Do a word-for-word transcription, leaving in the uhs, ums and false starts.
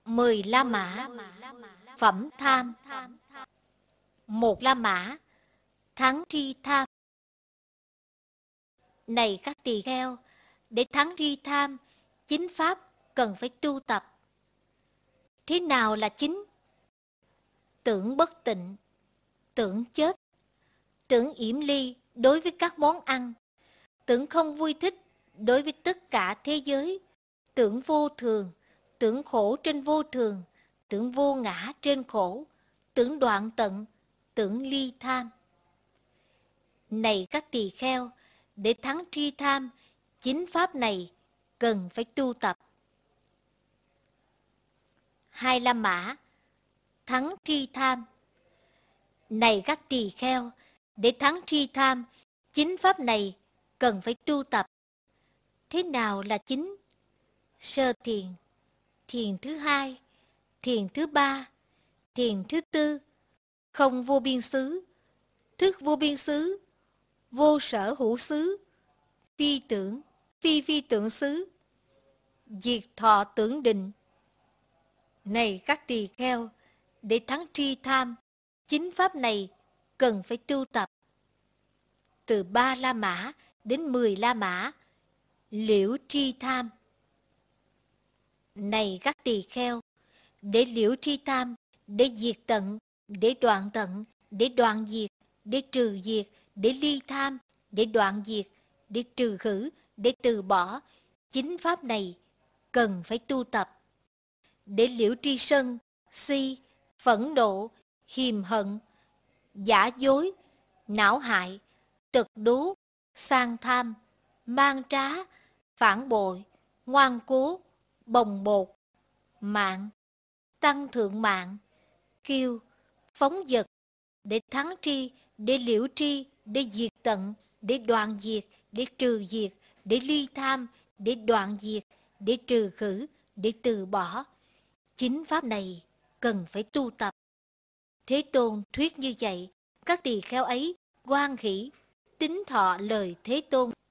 Mười La Mã. Phẩm tham. Một La Mã, thắng tri tham. Này các tỳ kheo, để thắng tri tham, chính pháp cần phải tu tập. Thế nào là chính? Tưởng bất tịnh, tưởng chết, tưởng yểm ly đối với các món ăn, tưởng không vui thích đối với tất cả thế giới, tưởng vô thường, tưởng khổ trên vô thường, tưởng vô ngã trên khổ, tưởng đoạn tận, tưởng ly tham. Này các tỳ kheo, để thắng tri tham, chính pháp này cần phải tu tập. Hai La Mã, thắng tri tham. Này các tỳ kheo, để thắng tri tham, chính pháp này cần phải tu tập. Thế nào là chính? Sơ thiền, thiền thứ hai, thiền thứ ba, thiền thứ tư, không vô biên xứ, thức vô biên xứ, vô sở hữu xứ, phi tưởng, phi phi tưởng xứ, diệt thọ tưởng định. Này các tỳ kheo, để thắng tri tham, chính pháp này cần phải tu tập. Từ ba La Mã đến mười La Mã, liễu tri tham. Này các tỳ kheo, để liễu tri tham, để diệt tận, để đoạn tận, để đoạn diệt, để trừ diệt, để ly tham, để đoạn diệt, để trừ khử, để từ bỏ, chính pháp này cần phải tu tập. Để liễu tri sân, si, phẫn nộ, hiềm hận, giả dối, não hại, tật đố, sang tham, mang trá, phản bội, ngoan cố, bồng bột, mạng, tăng thượng mạng, kiêu, phóng dật, để thắng tri, để liễu tri, để diệt tận, để đoạn diệt, để trừ diệt, để ly tham, để đoạn diệt, để trừ khử, để từ bỏ. Chính pháp này cần phải tu tập. Thế Tôn thuyết như vậy, các tỳ kheo ấy hoan hỷ, tín thọ lời Thế Tôn.